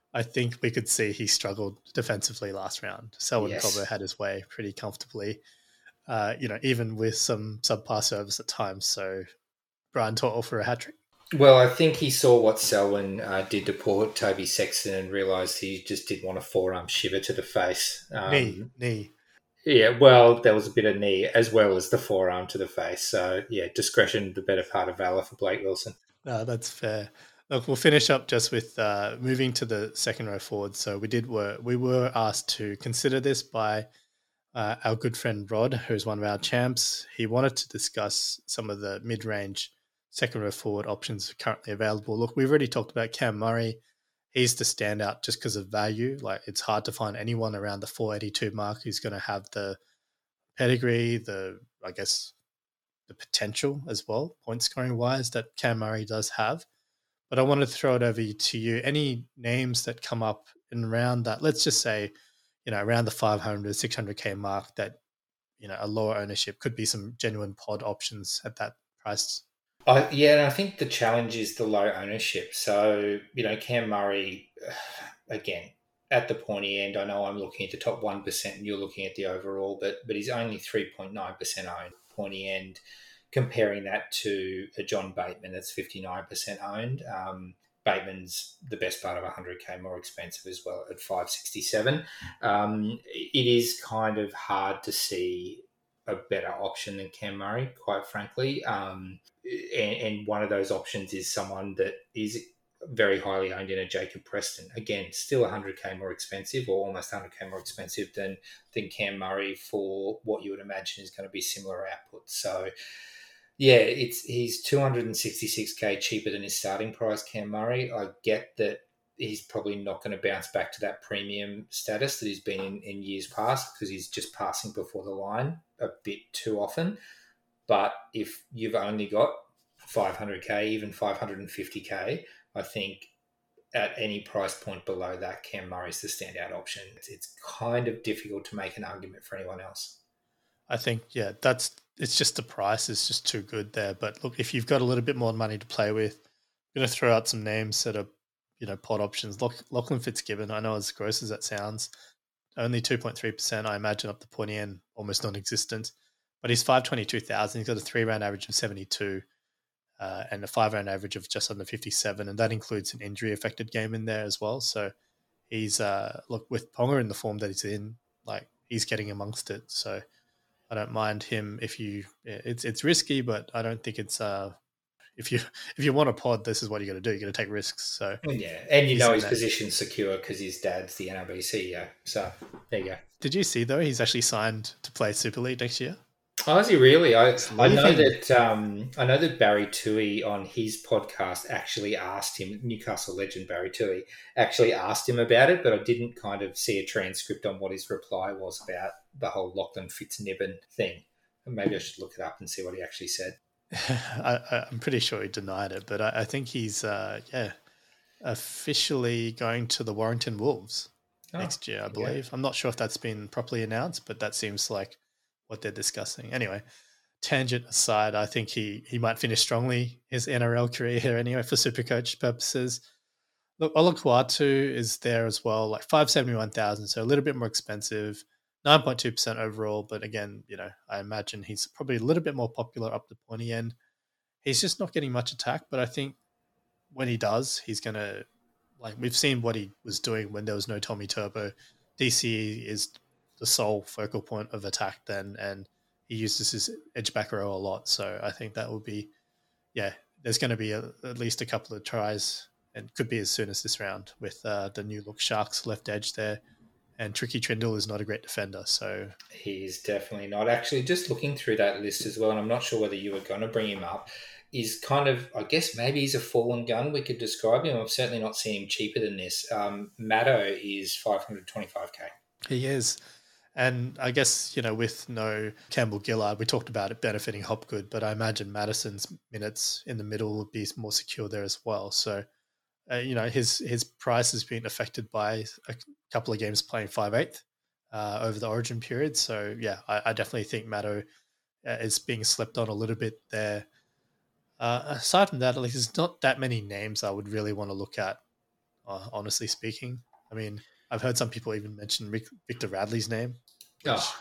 I think we could see he struggled defensively last round. Selwyn Yes. Cobbo had his way pretty comfortably, uh, you know, even with some subpar service at times. So Brian Tortle for a hat trick. Well, I think he saw what Selwyn uh, did to poor Toby Sexton and realised he just didn't want a forearm shiver to the face. Um, knee, knee. Yeah, well, there was a bit of knee as well as the forearm to the face. So, yeah, discretion, the better part of valour for Blake Wilson. No, that's fair. Look, we'll finish up just with uh, moving to the second row forward. So we did were we were asked to consider this by uh, our good friend Rod, who's one of our champs. He wanted to discuss some of the mid-range second row forward options currently available. Look, we've already talked about Cam Murray. He's the standout just because of value. Like, it's hard to find anyone around the four eighty-two mark who's going to have the pedigree, the I guess the potential as well, point scoring wise, that Cam Murray does have. But I want to throw it over to you. Any names that come up in around that, let's just say, you know, around the five hundred, six hundred K mark that, you know, a lower ownership could be some genuine pod options at that price. Uh, yeah, and I think the challenge is the low ownership. So, you know, Cam Murray, again, at the pointy end, I know I'm looking at the top one percent and you're looking at the overall, but but he's only three point nine percent owned pointy end, comparing that to a John Bateman that's fifty-nine percent owned. Um, Bateman's the best part of one hundred K more expensive as well at five sixty-seven. Um, it is kind of hard to see a better option than Cam Murray, quite frankly. Um, and, and one of those options is someone that is very highly owned in a Jacob Preston. Again, still one hundred K more expensive, or almost one hundred K more expensive than, than Cam Murray for what you would imagine is going to be similar output. So, yeah, it's he's two hundred sixty-six K cheaper than his starting price, Cam Murray. I get that he's probably not going to bounce back to that premium status that he's been in, in years past, because he's just passing before the line a bit too often. But if you've only got five hundred K, even five hundred fifty K, I think at any price point below that, Cam Murray's the standout option. It's, it's kind of difficult to make an argument for anyone else. I think, yeah, that's it's just the price is just too good there. But look, if you've got a little bit more money to play with, I'm going to throw out some names that are, you know, pod options. Loch, Lachlan Fitzgibbon, I know as gross as that sounds, only two point three percent. I imagine up the pointy end, almost non-existent. But he's five twenty-two thousand. He's got a three-round average of seventy-two uh, and a five-round average of just under fifty-seven. And that includes an injury-affected game in there as well. So he's, uh, look, with Ponga in the form that he's in, like, he's getting amongst it. So I don't mind him if you, it's it's risky, but I don't think it's, uh, if you if you want a pod, this is what you're going to do. You're going to take risks. So yeah, and you he's know his that. position's secure because his dad's the N R B C E O. So there you go. Did you see, though, he's actually signed to play Super League next year? Oh, is he really? I, I know leaving. that um, I know that Barry Toohey on his podcast actually asked him, Newcastle legend Barry Toohey, actually asked him about it, but I didn't kind of see a transcript on what his reply was about the whole Lachlan Fitznibbon thing. Maybe I should look it up and see what he actually said. I, I'm pretty sure he denied it, but I, I think he's, uh, yeah, officially going to the Warrington Wolves Oh, next year, I okay. believe. I'm not sure if that's been properly announced, but that seems like what they're discussing. Anyway, tangent aside, I think he he might finish strongly his N R L career here anyway for Supercoach purposes. Look, Olakuatu is there as well, like five seventy-one thousand, so a little bit more expensive, nine point two percent overall. But again, you know, I imagine he's probably a little bit more popular up the pointy end. He's just not getting much attack, but I think when he does, he's going to, like, we've seen what he was doing when there was no Tommy Turbo. D C E is the sole focal point of attack then, and he uses his edge back row a lot. So I think that will be, yeah, there's going to be a, at least a couple of tries, and could be as soon as this round with uh, the new look Sharks left edge there. And Tricky Trindle is not a great defender, so He's definitely not. Actually, just looking through that list as well, and I'm not sure whether you were going to bring him up, is kind of, I guess maybe he's a fallen gun, we could describe him. I've certainly not seen him cheaper than this. Um, Maddo is five twenty-five K. he is. And I guess, you know, with no Campbell Gillard, we talked about it benefiting Hopgood, but I imagine Madison's minutes in the middle would be more secure there as well. So, uh, you know, his his price has been affected by a couple of games playing five eighth uh, over the origin period. So, yeah, I, I definitely think Maddo uh, is being slept on a little bit there. Uh, aside from that, like, there's not that many names I would really want to look at uh, honestly speaking. I mean, I've heard some people even mention Rick, Victor Radley's name. Oh.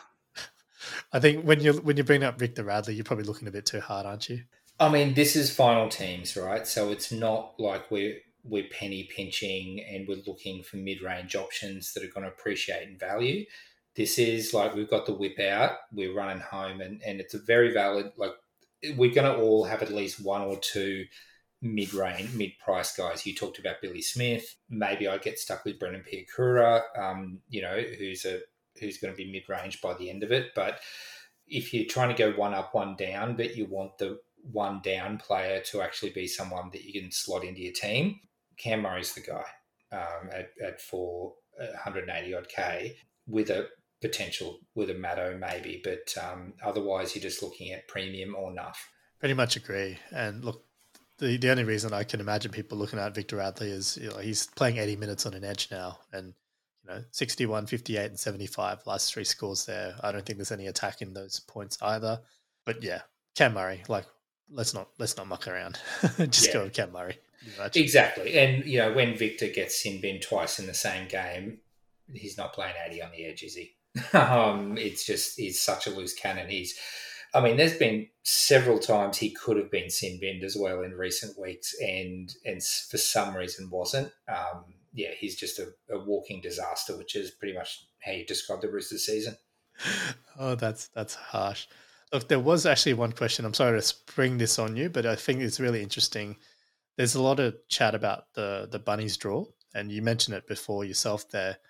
I think when you when you bring up Victor Radley, you're probably looking a bit too hard, aren't you? I mean, this is final teams, right? So it's not like we're we're penny pinching and we're looking for mid-range options that are going to appreciate in value. This is like we've got the whip out, we're running home, and, and it's a very valid, like we're going to all have at least one or two mid-range, mid-price guys. You talked about Billy Smith. Maybe I get stuck with Brendan Piakura, um, you know, who's a who's going to be mid-range by the end of it. But if you're trying to go one up, one down, but you want the one down player to actually be someone that you can slot into your team, Cam Murray's the guy um, at, at four hundred eighty odd K with a potential with a Matto maybe, but um, otherwise you're just looking at premium or nuff. Pretty much agree. And look, the, the only reason I can imagine people looking at Victor Radley is, you know, he's playing eighty minutes on an edge now, and you know, sixty-one, fifty-eight, and seventy-five last three scores there. I don't think there's any attack in those points either. But yeah, Cam Murray, like let's not let's not muck around. Just yeah. go with Cam Murray. Exactly. And you know, when Victor gets sin bin twice in the same game, he's not playing eighty on the edge, is he? um, it's just he's such a loose cannon. He's I mean, there's been several times he could have been sin binned as well in recent weeks, and and for some reason wasn't. Um, yeah, he's just a, a walking disaster, which is pretty much how you describe the Roosters season. Oh, that's that's harsh. Look, there was actually one question. I'm sorry to spring this on you, but I think it's really interesting. There's a lot of chat about the the Bunnies draw, and you mentioned it before yourself there.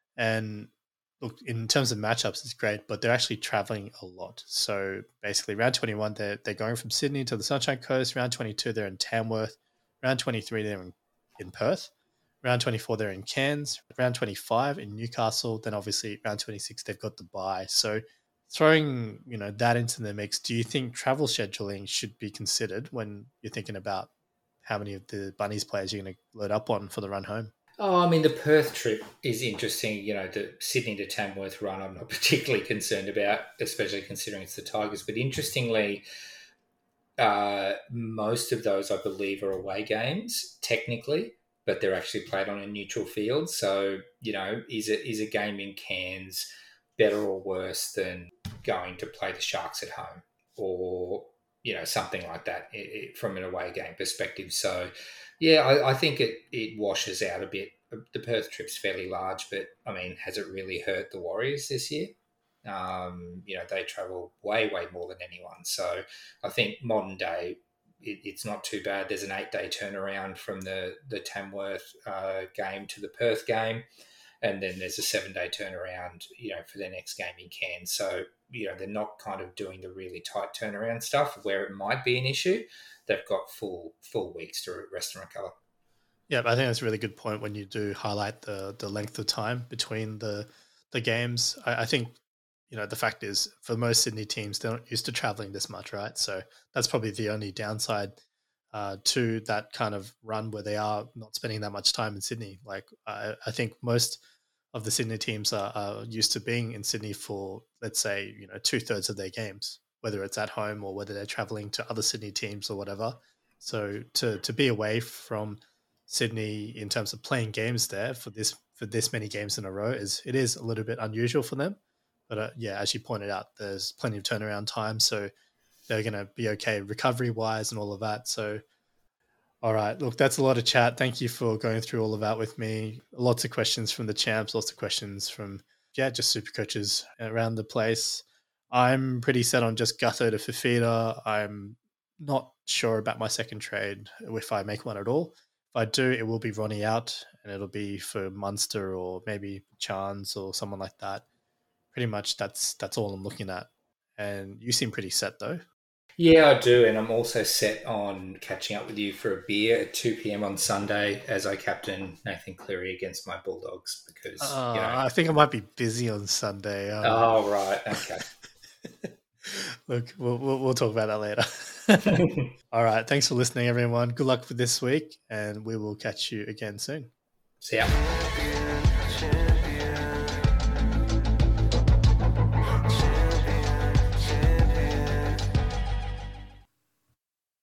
And look, in terms of matchups, it's great, but they're actually traveling a lot. So basically, round twenty-one, they're, they're going from Sydney to the Sunshine Coast. Round twenty-two, they're in Tamworth. Round twenty-three, they're in, in Perth. Round twenty-four, they're in Cairns. Round twenty-five, in Newcastle. Then obviously, round twenty-six, they've got the bye. So throwing you know that into the mix, do you think travel scheduling should be considered when you're thinking about how many of the Bunnies players you're going to load up on for the run home? Oh, I mean, the Perth trip is interesting. You know, the Sydney to Tamworth run, I'm not particularly concerned about, especially considering it's the Tigers. But interestingly, uh, most of those, I believe, are away games, technically, but they're actually played on a neutral field. So, you know, is it is a game in Cairns better or worse than going to play the Sharks at home or, you know, something like that it, it, from an away game perspective? So, yeah, I, I think it, it washes out a bit. The Perth trip's fairly large, but, I mean, has it really hurt the Warriors this year? Um, you know, they travel way, way more than anyone. So I think modern day, it, it's not too bad. There's an eight-day turnaround from the, the Tamworth uh, game to the Perth game, and then there's a seven-day turnaround, you know, for their next game in Cairns. So, you know, they're not kind of doing the really tight turnaround stuff where it might be an issue. They've got full full weeks to rest and recover. Yeah, I think that's a really good point when you do highlight the the length of time between the the games. I, I think, you know, the fact is for most Sydney teams, they're not used to traveling this much, right? So that's probably the only downside uh, to that kind of run where they are not spending that much time in Sydney. Like I, I think most of the Sydney teams are, are used to being in Sydney for, let's say, you know, two thirds of their games, whether it's at home or whether they're traveling to other Sydney teams or whatever. So to to be away from Sydney in terms of playing games there for this for this many games in a row is it is a little bit unusual for them. But uh, yeah, as you pointed out, there's plenty of turnaround time, so they're going to be okay recovery wise and all of that. So, all right, look, that's a lot of chat. Thank you for going through all of that with me. Lots of questions from the champs, lots of questions from yeah, just super coaches around the place. I'm pretty set on just Gutho to Fifita. I'm not sure about my second trade if I make one at all. If I do, it will be Ronnie out, and it'll be for Munster or maybe Chance or someone like that. Pretty much that's that's all I'm looking at. And you seem pretty set though. Yeah, I do. And I'm also set on catching up with you for a beer at two p.m. on Sunday as I captain Nathan Cleary against my Bulldogs because, uh, you know, I think I might be busy on Sunday. Um, oh, right. Okay. Look, we'll, we'll, we'll talk about that later. All right. Thanks for listening, everyone. Good luck for this week, and we will catch you again soon. See ya.